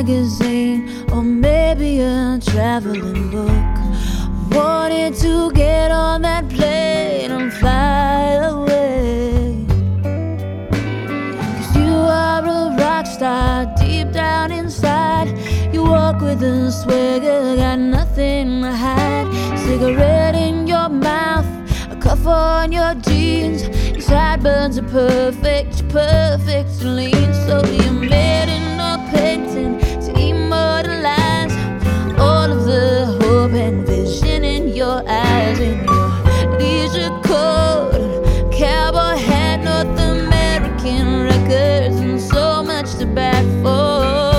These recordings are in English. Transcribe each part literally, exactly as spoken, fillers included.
magazine, or maybe a traveling book. Wanted to get on that plane and fly away, 'cause you are a rock star deep down inside. You walk with a swagger, got nothing to hide. Cigarette in your mouth, a cuff on your jeans. Your sideburns are perfect, perfect and lean. So you made in a painting to immortalize all of the hope and vision in your eyes. In your leisure coat, cowboy hat, North American records, and so much to bat for.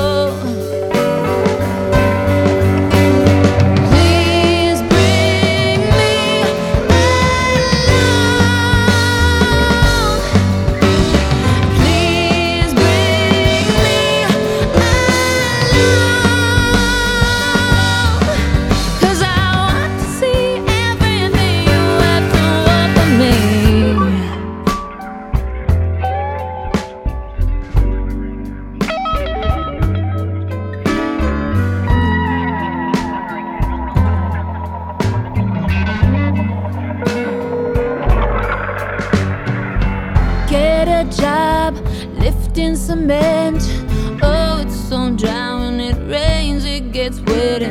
Get a job lifting cement. Oh, it's so dry when it rains, it gets wet